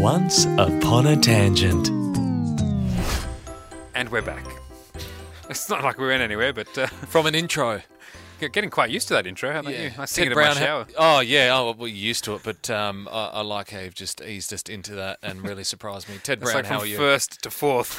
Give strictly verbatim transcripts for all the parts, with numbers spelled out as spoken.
Once Upon a Tangent. And we're back. It's not like we went anywhere, but uh, From an intro. getting quite used to that intro, haven't you? I sing Ted it in Brown my shower. Ha- oh, yeah. Oh, well, you're used to it, but um, I, I like how you've just eased us into that and really surprised me. Ted It's Brown, like how from are you? first to fourth.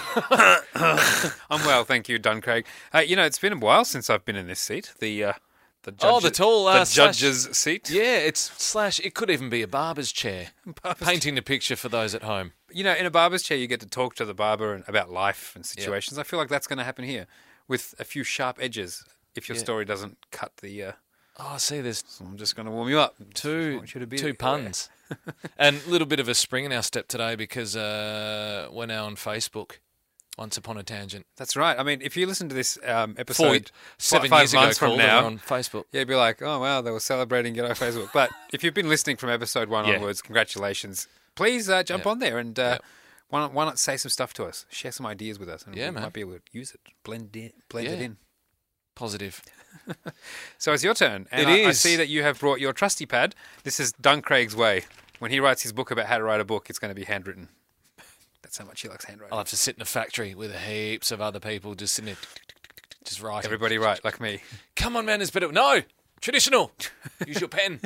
I'm well, thank you, Dun Craig. Uh, you know, it's been a while since I've been in this seat, the uh, the judge, Oh, the tall, uh, the slash- judge's seat. Yeah, it's slash, it could even be a barber's chair. Barber's Painting the picture for those at home. You know, in a barber's chair, you get to talk to the barber and, about life and situations. I feel like that's going to happen here with a few sharp edges. If your Yeah. story doesn't cut the, uh, Oh, see, there's so I'm just going to warm you up. I two, want you to be two puns. And a little bit of a spring in our step today because uh, we're now on Facebook. Once Upon a Tangent. That's right. I mean, if you listen to this um, episode Four, seven five years ago, months from called, now, we're on Facebook. yeah, you'd be like, oh, wow, they were celebrating Get Off Facebook. But if you've been listening from episode one Yeah. onwards, congratulations. Please uh, jump Yeah. on there and uh, Yeah. why, not, why not say some stuff to us? Share some ideas with us. And Yeah, we man. might be able to use it, blend it, blend it Yeah. in. Positive. So it's your turn. And It I, I is. see that you have brought your trusty pad. This is Dun Craig's way. When he writes his book about how to write a book, it's going to be handwritten. That's how much he likes handwriting. I'll have to sit in a factory with heaps of other people just sitting there, just writing. Everybody write, like me. Come on, man, there's better. No, traditional. Use your pen.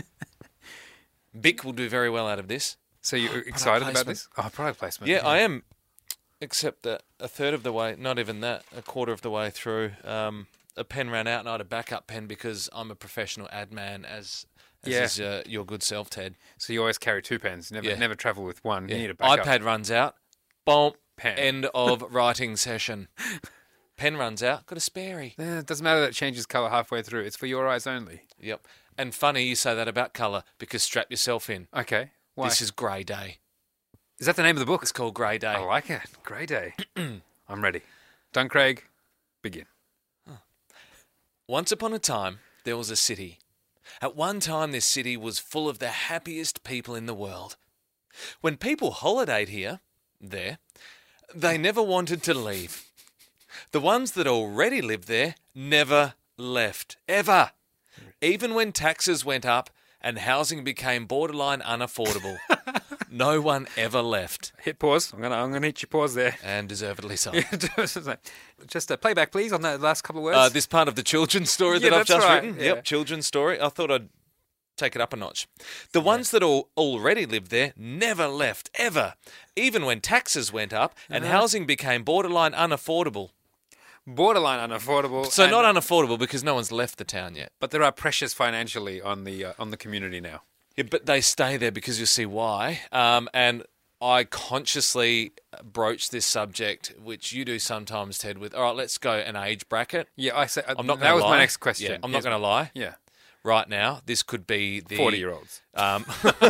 Bic will do very well out of this. So you're excited about placement. this? Oh, product placement. Yeah, I am. Except that a third of the way, not even that, a quarter of the way through, um, a pen ran out and I had a backup pen because I'm a professional ad man, as, as Yeah. is uh, your good self, Ted. So you always carry two pens. Never, Yeah. never travel with one. Yeah. You need a backup. iPad runs out. Boom. Pen. End of writing session. Pen runs out. Got a sparey. Eh, it doesn't matter that it changes colour halfway through. It's for your eyes only. Yep. And funny you say that about colour because strap yourself in. Okay. Why? This is Grey Day. Is that the name of the book? It's called Grey Day. I like it. Grey Day. I'm ready. Dun Craig, begin. Once upon a time, there was a city. At one time, this city was full of the happiest people in the world. When people holidayed here, there, they never wanted to leave. The ones that already lived there never left, ever. Even when taxes went up and housing became borderline unaffordable, no one ever left. Hit pause. I'm gonna I'm gonna hit your pause there. And deservedly so. Just a playback, please, on that last couple of words. Uh, this part of the children's story Yeah, that I've that's just right, written. yeah. Yep, children's story. I thought I'd take it up a notch. The ones that all already lived there never left, ever. Even when taxes went up and Uh-huh. housing became borderline unaffordable. Borderline unaffordable. So and- not unaffordable because no one's left the town yet. But there are pressures financially on the uh, on the community now. Yeah, but they stay there because you'll see why. Um, and I consciously broach this subject, which you do sometimes, Ted, with, all right, let's go an age bracket. Yeah, I say I'm not that gonna was lie. my next question. Yeah, I'm not Yes. going to lie. Yeah, Right now, this could be the forty-year-olds. Um,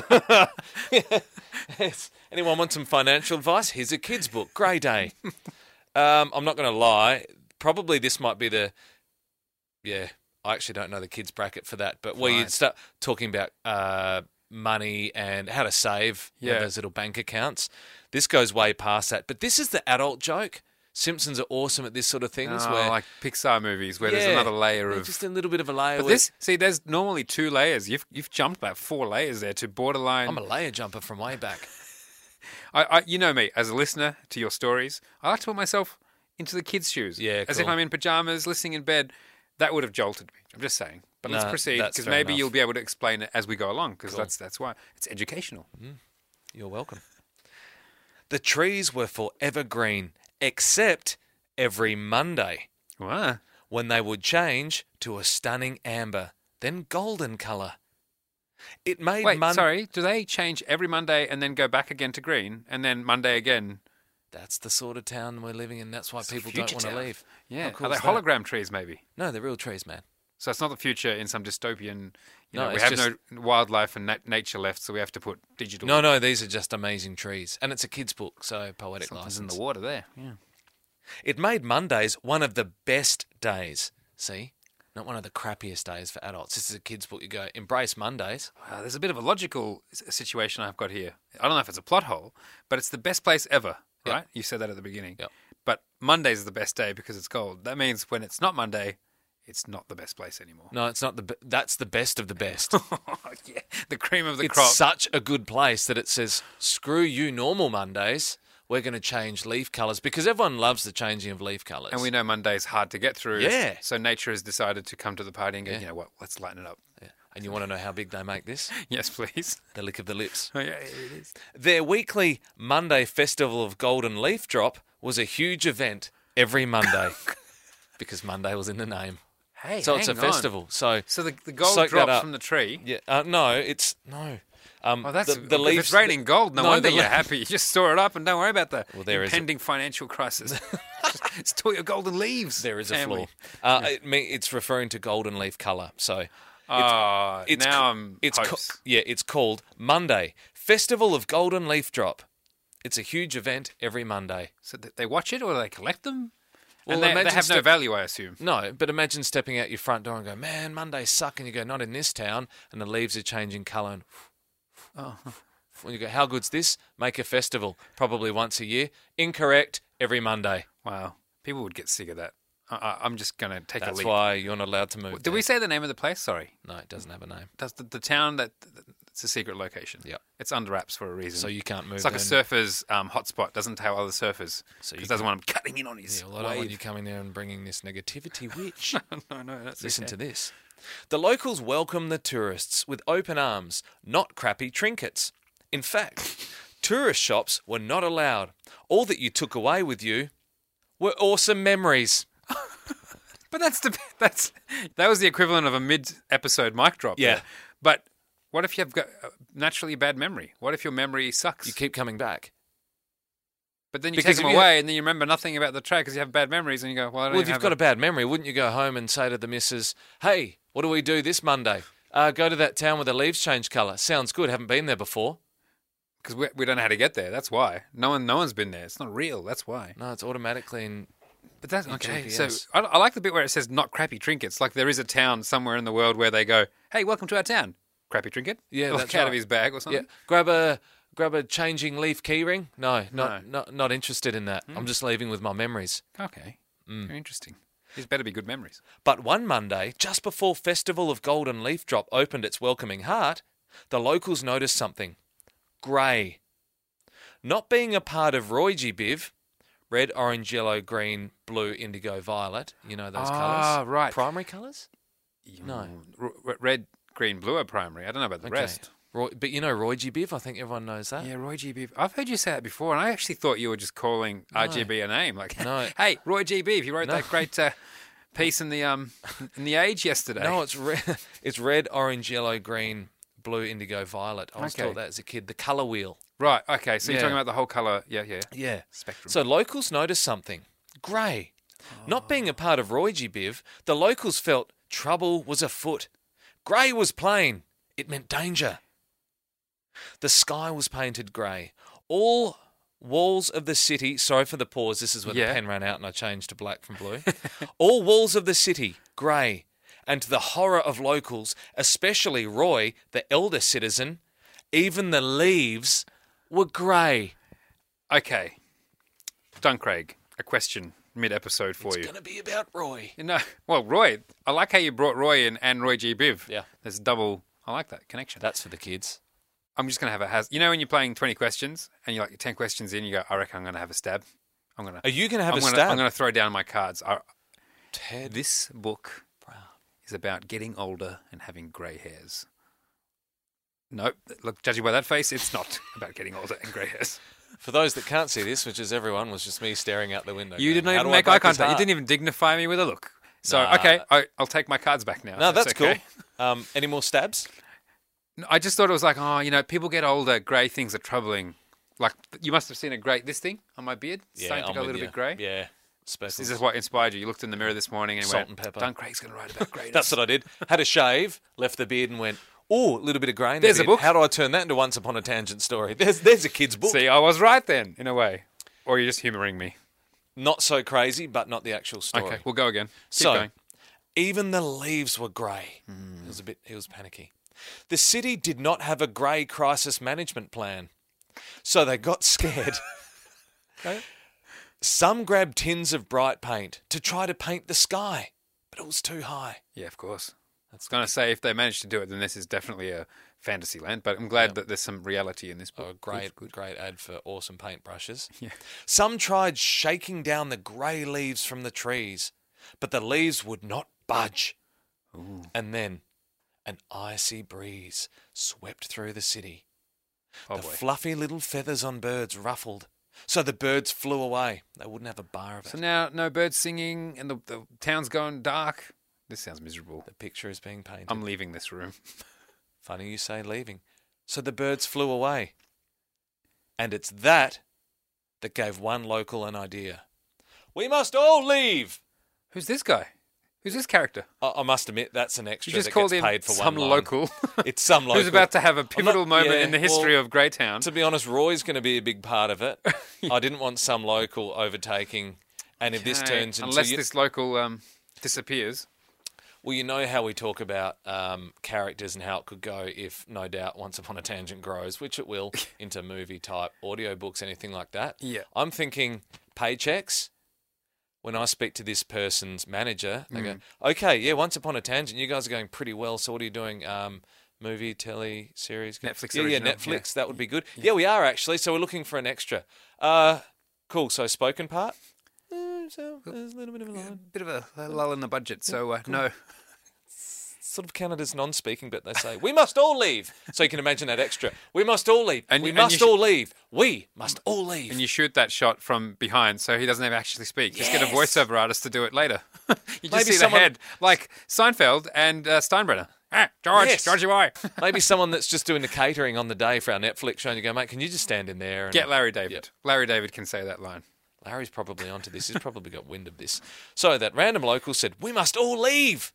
yes. Anyone want some financial advice? Here's a kid's book, Grey Day. Um, I'm not going to lie. Probably this might be the, yeah, I actually don't know the kids bracket for that, but where you Right. start talking about uh, money and how to save, you know, Yeah. those little bank accounts. This goes way past that. But this is the adult joke. Simpsons are awesome at this sort of things. Oh, where like Pixar movies where there's Yeah, another layer yeah, of. just a little bit of a layer. But where- this, see, there's normally two layers. You've you've jumped about four layers there to borderline. I'm a layer jumper from way back. I, I, you know me, as a listener to your stories, I like to put myself into the kids' shoes. Yeah, As if cool. I'm in pajamas, listening in bed. That would have jolted me. I'm just saying. But let's No, proceed, that's because fair maybe enough. you'll be able to explain it as we go along, because Cool. that's that's why. It's educational. You're welcome. The trees were forever green, except every Monday, Wow. when they would change to a stunning amber, then golden colour. It made Wait, Mon- sorry. Do they change every Monday and then go back again to green, and then Monday again? That's the sort of town we're living in. That's why It's a people don't future want to town. leave. Yeah. How cool Are they is that? hologram trees, maybe? No, they're real trees, man. So it's not the future in some dystopian. You No, know, we it's have just- no wildlife and nat- nature left, so we have to put digital. No, no, these are just amazing trees. And it's a kid's book, so poetic Something's license. in the water there. Yeah. It made Mondays one of the best days. See? Not one of the crappiest days for adults. This is a kid's book. You go, embrace Mondays. Uh, there's a bit of a logical s- situation I've got here. I don't know if it's a plot hole, but it's the best place ever, Yep. right? You said that at the beginning. Yep. But Monday's the best day because it's cold. That means when it's not Monday, it's not the best place anymore. No, it's not the. Be- that's the best of the best. Yeah, the cream of the It's crop. such a good place that it says, "Screw you, normal Mondays. We're going to change leaf colours," because everyone loves the changing of leaf colours. And we know Monday's hard to get through. Yeah. So nature has decided to come to the party and go, Yeah. you know what, let's lighten it up. Yeah. And you want to know how big they make this? Yes, please. The lick of the lips. Oh, yeah, it is. Their weekly Monday Festival of Golden Leaf Drop was a huge event every Monday because Monday was in the name. Hey, So it's a hang on. festival. So So the, the gold soak that drops up. from the tree. yeah, uh, no, it's no. Um, Oh, that's the, the if leaves. it's raining gold. No, no, wonder the you're le- happy. You just store it up and don't worry about the Well, there is a- impending financial crisis. Just store your golden leaves. There is a family. flaw. Uh, it mean, it's referring to golden leaf colour. So Oh, it's now ca- I'm it's ca- close. yeah, it's called Monday Festival of Golden Leaf Drop. It's a huge event every Monday. So th- they watch it or they collect them? Well, and they, they imagine have no step- value, I assume. No, but imagine stepping out your front door and go, man, Mondays suck. And you go, not in this town. And the leaves are changing colour. And Oh. when you go, how good's this? Make a festival, probably once a year. Incorrect, every Monday. Wow. People would get sick of that. I, I, I'm just going to take a That's leap. why you're not allowed to move. Did there. we say the name of the place? Sorry. No, it doesn't have a name. Does the, the town that it's a secret location? Yep. It's under wraps for a reason. So you can't move. it's like a there. surfer's um, hotspot. Doesn't tell other surfers. So Because you doesn't want them cutting in on his Yeah, well, I don't want wave. you coming there and bringing this negativity, witch. no, no, that's Listen okay. to this. The locals welcome the tourists with open arms, not crappy trinkets. In fact, tourist shops were not allowed. All that you took away with you were awesome memories. But that's the that's that was the equivalent of a mid-episode mic drop. Yeah. there. But what if you've got a naturally bad memory? What if your memory sucks? You keep coming back. but then you because take if them you- away, and then you remember nothing about the track because you have bad memories, and you go, "Well, I don't Well, if even you've have got a a bad memory, wouldn't you go home and say to the missus, hey, what do we do this Monday? Uh, go to that town where the leaves change colour. Sounds good. Haven't been there before. because we, we don't know how to get there. That's why. No one, no one's been there. It's not real. That's why. No, it's automatically in. But that's In okay. G P So S. I, I like the bit where it says "not crappy trinkets." Like there is a town somewhere in the world where they go, "Hey, welcome to our town." Crappy trinket. Yeah, like that's out of right. his bag or Yeah, something. grab a grab a changing leaf keyring. No, not No. not not interested in that. I'm just leaving with my memories. Okay. Mm. Very interesting. These better be good memories. But one Monday, just before Festival of Golden Leaf Drop opened its welcoming heart, the locals noticed something. Grey. Not being a part of Roy-G Biv, red, orange, yellow, green, blue, indigo, violet, you know those Ah, colours? right. Primary colours? No. R- r- red, green, blue are primary. I don't know about the Okay. rest. Roy, but you know Roy-G Biv? I think everyone knows that. Yeah, Roy G. Biv. I've heard you say that before, and I actually thought you were just calling R G B a name. Like, No. hey, Roy G. Biv, he wrote No. that great uh, piece in the um in the Age yesterday. No, it's red, it's red, orange, yellow, green, blue, indigo, violet. I was Okay. taught that as a kid. The colour wheel. right. Okay, so you're Yeah. talking about the whole color. Yeah, yeah. Yeah. Spectrum. So locals noticed something. Grey. Not being a part of Roy-G Biv, the locals felt trouble was afoot. Grey was plain. It meant danger. The sky was painted grey. All walls of the city... Sorry for the pause. This is where Yeah. the pen ran out and I changed to black from blue. All walls of the city, grey. And to the horror of locals, especially Roy, the elder citizen, even the leaves were grey. Okay, Duncraig, a question mid-episode for It's you. going to be about Roy. You know, well, Roy. I like how you brought Roy in and Roy G. Biv. Yeah. There's double. I like that connection. That's for the kids. I'm just gonna have a has. You know when you're playing twenty questions and you're like ten questions in, you go, I reckon I'm gonna have a stab. I'm gonna. Are you going to have I'm a gonna, stab? I'm gonna throw down my cards. I, Ted this book Brown. is about getting older and having grey hairs. Nope. Look, judging by that face, it's not about getting older and grey hairs. For those that can't see this, which is everyone, was just me staring out the window. You going, didn't "How even do I make break eye his contact. You heart?" didn't even dignify me with a look. So Nah. okay, I, I'll take my cards back now. No, if that's okay. cool. Um, any more stabs? No, I just thought it was like, oh, you know, people get older, grey things are troubling. Like you must have seen a grey this thing on my beard, it's starting to I'm go a with little you. bit grey. Yeah, speckles. This is what inspired you. You looked in the mirror this morning and Salt went, and pepper. Dun Craig's going to write about greyness. That's what I did. Had a shave, left the beard, and went, "Oh, a little bit of grey in There's the a beard. book. How do I turn that into Once Upon a Tangent story?" There's there's a kid's book. See, I was right then, in a way. Or you're just humouring me. Not so crazy, but not the actual story. Okay, we'll go again. Keep so, going. even the leaves were grey. It was a bit. He was panicky. The city did not have a grey crisis management plan, so they got scared. Okay. Some grabbed tins of bright paint to try to paint the sky, but it was too high. Yeah, of course. I was going to say, if they managed to do it, then this is definitely a fantasy land. But I'm glad Yep. that there's some reality in this book. Oh, great, Good, good. great ad for awesome paintbrushes. Yeah. Some tried shaking down the grey leaves from the trees, but the leaves would not budge. Ooh. And then an icy breeze swept through the city. Oh, the boy. fluffy little feathers on birds ruffled, so the birds flew away. They wouldn't have a bar of it. So now, no birds singing, and the, the town's going dark. This sounds miserable. The picture is being painted. I'm leaving this room. Funny you say leaving. So the birds flew away. And it's that that gave one local an idea. We must all leave! Who's this guy? Who's this character? I, I must admit, that's an extra You just that called gets him paid for some one line. local. It's some local. Who's about to have a pivotal not- moment yeah, in the history well, of Greytown. To be honest, Roy's going to be a big part of it. I didn't want some local overtaking. And if this Okay, turns into... Unless you- this local um, disappears. Well, you know how we talk about um, characters and how it could go if, no doubt, Once Upon a Tangent grows, which it will, into movie-type audiobooks, anything like that. Yeah. I'm thinking paychecks. When I speak to this person's manager, they go, okay, yeah, Once Upon a Tangent, you guys are going pretty well, so what are you doing? Um, movie, telly, series? Netflix Yeah, yeah, original, Netflix, that would be good. Yeah. we are actually, so we're looking for an extra. Uh, cool, so spoken part? Uh, so there's a little bit of a line. Bit of a lull in the budget, so uh, no. Sort of counted as non-speaking, but they say, we must all leave. So you can imagine that extra. We must all leave. And we you- and must you all leave. We must all leave. And you shoot that shot from behind, so he doesn't have to actually speak. Just get a Yes. voiceover artist to do it later. you just Maybe see someone- the head, like Seinfeld and uh, Steinbrenner. Ah, George, Yes. Georgie boy. Maybe someone that's just doing the catering on the day for our Netflix show and you go, mate, can you just stand in there? And Get Larry David. Yep. Larry David can say that line. Larry's probably onto this. He's probably got wind of this. So that random local said, we must all leave.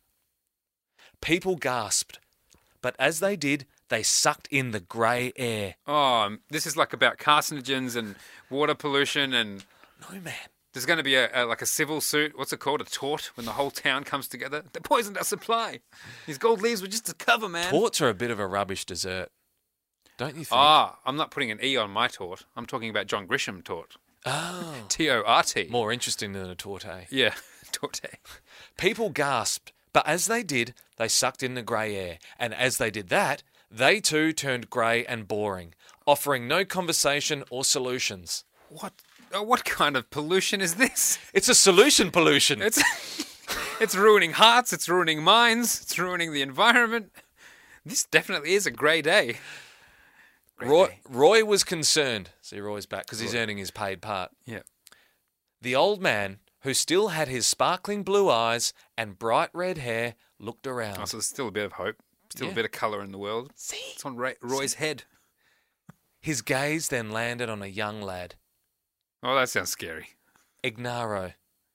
People gasped. But as they did, they sucked in the grey air. Oh, um, this is like about carcinogens and water pollution, and No, man. there's going to be a, a like a civil suit. What's it called? A tort when the whole town comes together. They poisoned our supply. These gold leaves were just a cover, man. Torts are a bit of a rubbish dessert. Don't you think? Ah, I'm not putting an E on my tort. I'm talking about John Grisham tort. Oh. T O R T. More interesting than a torte. Yeah, torte. People gasped, but as they did, they sucked in the grey air. And as they did that, they too turned grey and boring, offering no conversation or solutions. What? Uh, what kind of pollution is this? It's a solution pollution. It's it's ruining hearts. It's ruining minds. It's ruining the environment. This definitely is a grey day. Grey Roy, day. Roy was concerned. See, Roy's back because he's earning his paid part. Yeah. The old man, who still had his sparkling blue eyes and bright red hair, looked around. Oh, so there's still a bit of hope. Still Yeah. a bit of colour in the world. See? It's on Ray, Roy's head. His gaze then landed on a young lad, Oh, that sounds scary. Ignaro.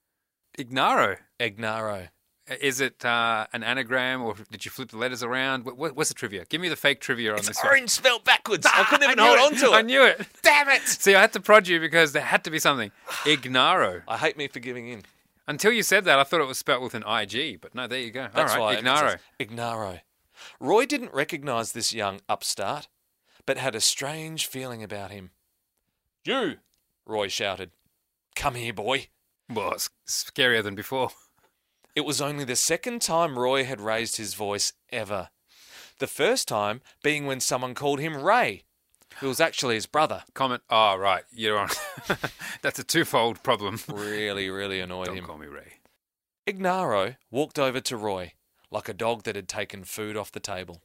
Ignaro. Ignaro. Is it uh, an anagram, or did you flip the letters around? What, what, what's the trivia? Give me the fake trivia on It's this orange spelled backwards. I couldn't one. even I knew hold on to it. I knew it. Damn it! See, I had to prod you because there had to be something. Ignaro. I hate me for giving in. Until you said that, I thought it was spelt with an I G, but no, there you go. That's All why right, it Ignaro. says Ignaro. Roy didn't recognise this young upstart, but had a strange feeling about him. You, Roy shouted. Come here, boy. Well, it's scarier than before. It was only the second time Roy had raised his voice ever. The first time being when someone called him Ray, who was actually his brother. Comment. Oh, right. You're on. That's a twofold problem. Really, really annoyed Don't him. call me Ray. Ignaro walked over to Roy like a dog that had taken food off the table.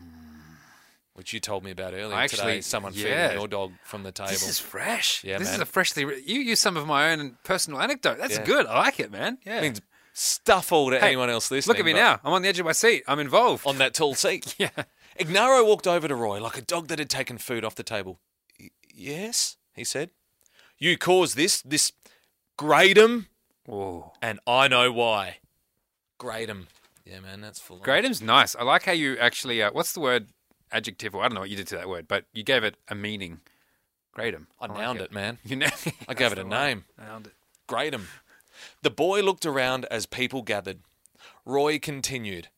Which you told me about earlier I actually- today. Someone yeah. feeding your dog from the table. This is fresh. Yeah, this man. is a freshly. Re- you use some of my own personal anecdote. That's Yeah. good. I like it, man. Yeah. It means stuff all to Hey, anyone else listening. Look at me but now. I'm on the edge of my seat. I'm involved. On that tall seat. Yeah. Ignaro walked over to Roy like a dog that had taken food off the table. "Y- Yes, he said. You caused this, this Gradum, Whoa. and I know why. Gradum. Yeah, man, that's full on. Gradum's nice. I like how you actually. Uh, what's the word? Adjective, or I don't know what you did to that word, but you gave it a meaning. Gradum. I like nailed it, man. You na- I gave it That's a the name. one. Nailed it. Gradum. The boy looked around as people gathered. Roy continued.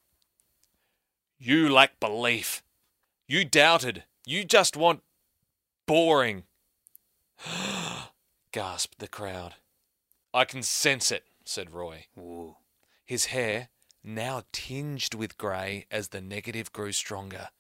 You lack belief. You doubted. You just want boring. Gasped the crowd. I can sense it, said Roy. Ooh. His hair, now tinged with grey as the negative grew stronger.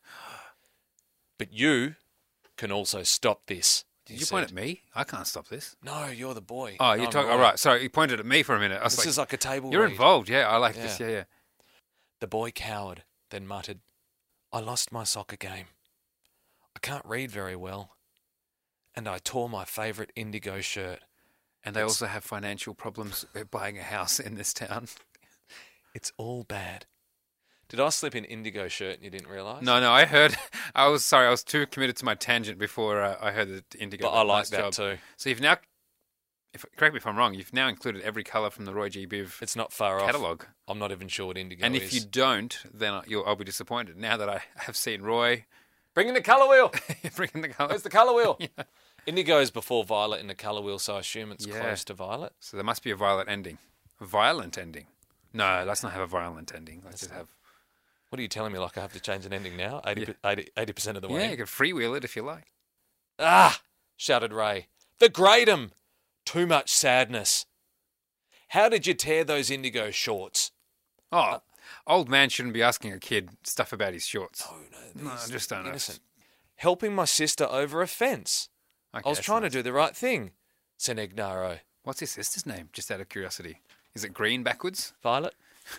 But you can also stop this. Did you point at me? I can't stop this. No, you're the boy. Oh, you're I'm talking. Roy. All right. Sorry, you pointed at me for a minute. I was This like, is like a table you're read. involved. Yeah, I like Yeah. this. Yeah, yeah. The boy cowered, then muttered, I lost my soccer game. I can't read very well. And I tore my favourite indigo shirt. And they It's- also have financial problems buying a house in this town. It's all bad. Did I slip in indigo shirt and you didn't realise? No, no, I heard. I was sorry. I was too committed to my tangent before uh, I heard the indigo. But I like Nice that job. too. So you've now, if correct me if I'm wrong, you've now included every colour from the Roy G. Biv It's not far off. catalogue. I'm not even sure what indigo And is. if you don't, then I- you'll, I'll be disappointed. Now that I have seen Roy Bring in the colour wheel. bringing the colour. Where's the colour wheel? Indigo is before violet in the colour wheel, so I assume it's Yeah. close to violet. So there must be a violet ending. A violent ending. No, let's not have a violent ending. Let's just have. What are you telling me? Like I have to change an ending now? eighty percent of the way. Yeah, you can freewheel it if you like. Ah! Shouted Ray. The Greydom! Too much sadness. How did you tear those indigo shorts? Oh, old man shouldn't be asking a kid stuff about his shorts. Oh, no. No, I just don't know. Innocent. Helping my sister over a fence. Okay, I was that's trying nice. to do the right thing, said Ignaro. What's his sister's name? Just out of curiosity. Is it green backwards? Violet?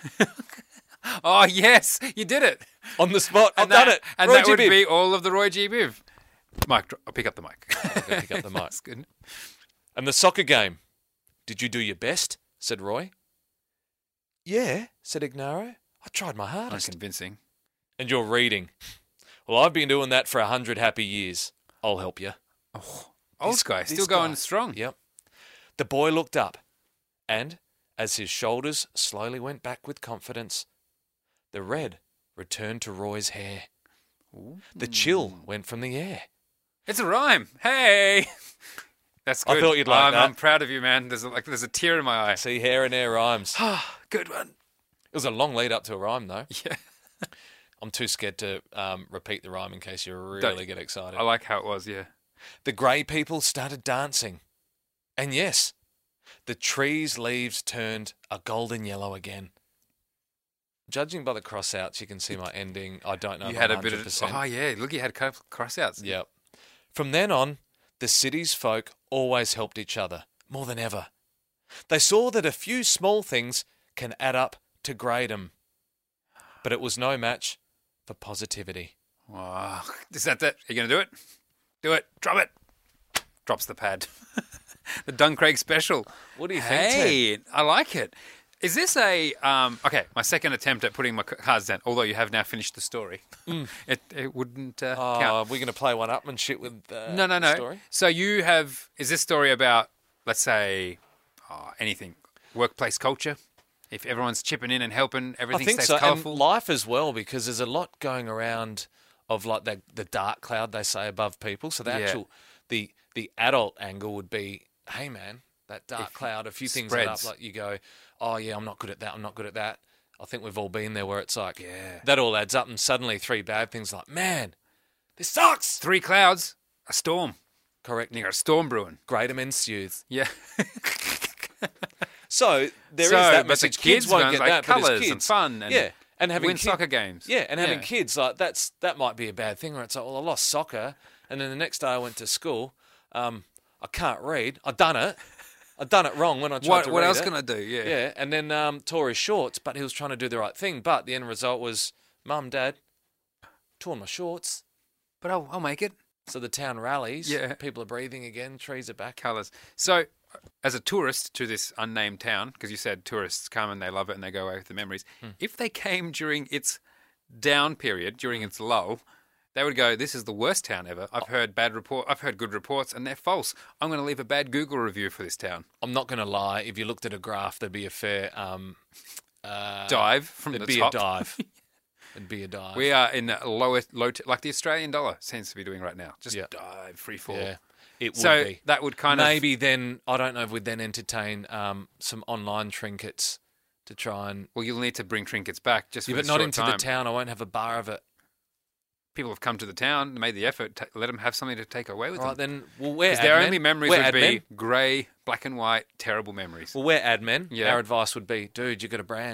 Oh, yes, you did it. On the spot. I've And that, done it. And Roy that G. would Biv. be all of the Roy G. Biv. Mike, dro- I'll pick up the mic. gonna pick up the mic. That's good. And the soccer game. Did you do your best? Said Roy. Yeah, said Ignaro. I tried my hardest. Unconvincing. And you're reading. Well, I've been doing that for a hundred happy years. I'll help you. Old This- guy, this still going guy. strong. Yep. The boy looked up, and as his shoulders slowly went back with confidence, the red returned to Roy's hair. The chill went from the air. It's a rhyme. Hey. That's I good. thought you'd like I'm, that. I'm proud of you, man. There's a, like there's a tear in my eye. See, hair and air rhymes. It Good one. was a long lead up to a rhyme, though. Yeah. I'm too scared to um, repeat the rhyme in case you really Don't- get excited. I like how it was, yeah. The grey people started dancing. And yes, the trees' leaves turned a golden yellow again. Judging by the crossouts, you can see my ending. I don't know You if had I'm a bit one hundred of. percent. Oh, yeah. Look, you had a couple crossouts. Yep. From then on, the city's folk always helped each other, more than ever. They saw that a few small things can add up to Greydom. But it was no match for positivity. Oh, is that that? Are you going to do it? Do it. Drop it. Drops the pad. The Duncraig special. What do you think, Hey, I like it. Is this a um? Okay, my second attempt at putting my c- cards down. Although you have now finished the story, it it wouldn't uh, Oh, count. are we going to play one up and shit with uh, No, no, the no. story? So you have. Is this story about, let's say, oh, anything, workplace culture? If everyone's chipping in and helping, everything I think stays so. colourful. And life as well, because there's a lot going around of like the the dark cloud they say above people. So the Yeah. actual the the adult angle would be, hey man, that dark If cloud. A few things add up, spreads. like you go, oh yeah, I'm not good at that. I'm not good at that. I think we've all been there where it's like, Yeah. that all adds up, and suddenly three bad things like, man, this sucks. Three clouds, a storm. Correct. And you got a storm brewing. Greydom ensues. Yeah. So there is So, that but the message. kids Kids won't ones, get like that, but as colours and kids, fun and yeah, and having win kid- soccer games. Yeah, and having Yeah. kids like that's that might be a bad thing. Where it's like, well, I lost soccer, and then the next day I went to school. Um, I can't read. I done it. I done it wrong when I tried What to what read else it. can I do? Yeah. Yeah, and then um, tore his shorts, but he was trying to do the right thing. But the end result was, Mum, Dad, torn my shorts. But I'll, I'll make it. So the town rallies. Yeah. People are breathing again. Trees are back. Colours. So, as a tourist to this unnamed town, because you said tourists come and they love it and they go away with the memories, Hmm. if they came during its down period, during its lull, they would go, "This is the worst town ever. I've heard bad report. I've heard good reports, and they're false. I'm going to leave a bad Google review for this town." I'm not going to lie. If you looked at a graph, there'd be a fair um, uh, Dive from It'd the be top. a dive. It'd be a dive. We are in a lowest, low, t- like the Australian dollar seems to be doing right now. Just Yeah. dive, free fall. Yeah, it would So be. that would kind Maybe then, I don't know if we'd then entertain um, some online trinkets to try and... of. Well, you'll need to bring trinkets back just for Yeah, a but not short into time. the town. I won't have a bar of it. People have come to the town, made the effort. T- let them have something to take away with All right, them. then, well, we're Because their admin. only memories We're would admin. be grey, black and white, terrible memories. Well, we're admin. Yeah. Our advice would be, dude, you got a brand.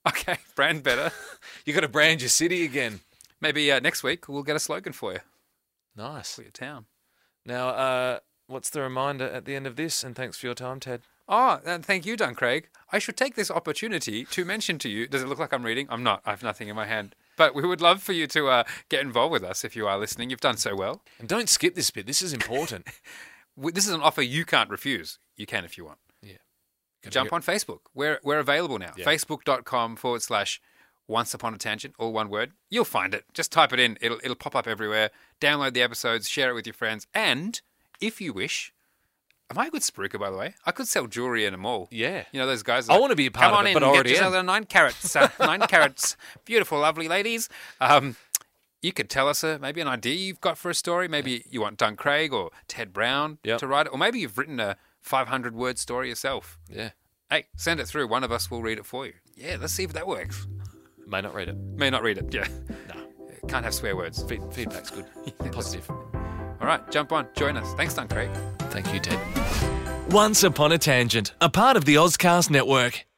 Okay, brand better. You got to brand your city again. Maybe uh, next week we'll get a slogan for you, Nice. for your town. Now, uh, what's the reminder at the end of this? And thanks for your time, Ted. Oh, and thank you, Dun Craig. I should take this opportunity to mention to you, does it look like I'm reading? I'm not. I have nothing in my hand. But we would love for you to uh, get involved with us if you are listening. You've done so well. And don't skip this bit. This is important. W- This is an offer you can't refuse. You can if you want. Yeah. Jump on Facebook. We're we're available now. Yeah. Facebook.com forward slash Once Upon a Tangent, all one word. You'll find it. Just type it in. It'll it'll pop up everywhere. Download the episodes, share it with your friends, and if you wish, am I a good spruiker, by the way? I could sell jewelry in a mall. Yeah. You know those guys. I like, wanna be a part Come of on it, in, but I get already yourself am." a nine carats, uh, nine carats. Beautiful, lovely ladies. Um, you could tell us a, maybe an idea you've got for a story. Maybe you want Dun Craig or Ted Brown Yep. to write it, or maybe you've written a five hundred word story yourself. Yeah. Hey, send it through. One of us will read it for you. Yeah, let's see if that works. May not read it. May not read it. Yeah. No. Can't have swear words. Feed, feedback's good. Positive. All right, jump on. Join us. Thanks, Dun Craig. Thank you, Ted. Once Upon a Tangent, a part of the Ozcast Network.